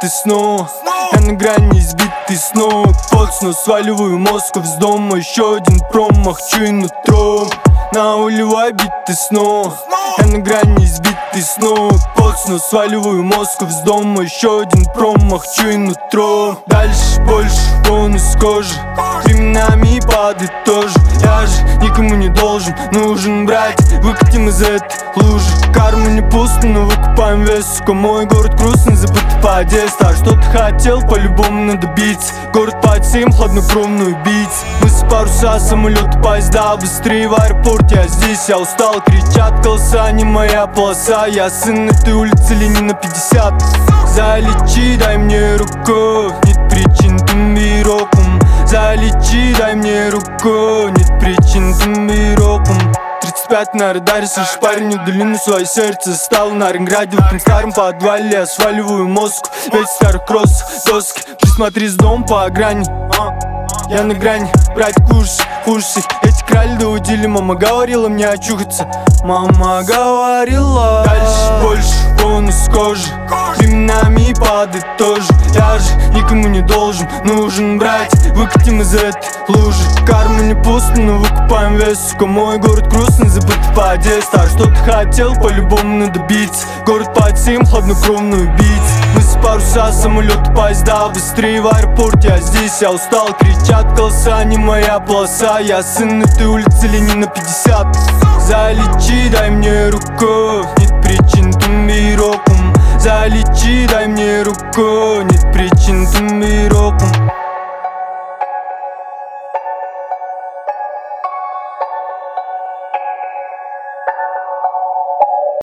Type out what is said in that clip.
ты снова. Я на грани избитый снова. Поцну, сваливаю Москву с дома. Еще один промах, чуй нутром. На улевай бит ты снова. Я на грани избитый снова. Поцну, сваливаю Москву с дома. Еще один промах, чуй нутром. Дальше больше, вон из кожи. Временами падает тоже. Я же никому не должен, нужен брать. Выкатим из этой лужи. Карма не пуста, но выкупаем вес. Сука, мой город грустный, забыт по Одессе. А что ты хотел, по-любому надо биться. Город под 7, хладнокровную бить. Мысли паруса, самолеты, поезда. Быстрее в аэропорт, я здесь, я устал. Кричат голоса, не моя полоса. Я сын этой улицы, Ленина 50. Залечи, дай мне руку. Нет причин, ты мироком. Залечи, дай мне руку. Нет причин, ты мироком. 35 на радаре, слышишь, парень, удалил свое сердце. Стал на Ленинграде, в этом старом подвале. Я сваливаю Москву, весь старых кроссов, доски. Присмотри с дом по грани. Я на грани, брать курс, курсы. Эти крали доудили, мама говорила мне очухаться. Мама говорила. Дальше больше, вон из кожи. Временами падает тоже. Я же никому не должен, нужен брать. Выкатим из этой лужи. Карма не пуста, но выкупаем вес. Сука, мой город грустный, забыт по Одессе. А что ты хотел, по-любому надо биться. Город под 7, хладнокровную бить. Мысли паруса, самолеты, поезда. Быстрее в аэропорт, я здесь, я устал. Кричат голоса, не моя полоса. Я сын этой улицы, Ленина 50. Залечи, дай мне руку. Нет причин, ты мироком. Залечи, дай мне руку. Нет причин, ты мироком.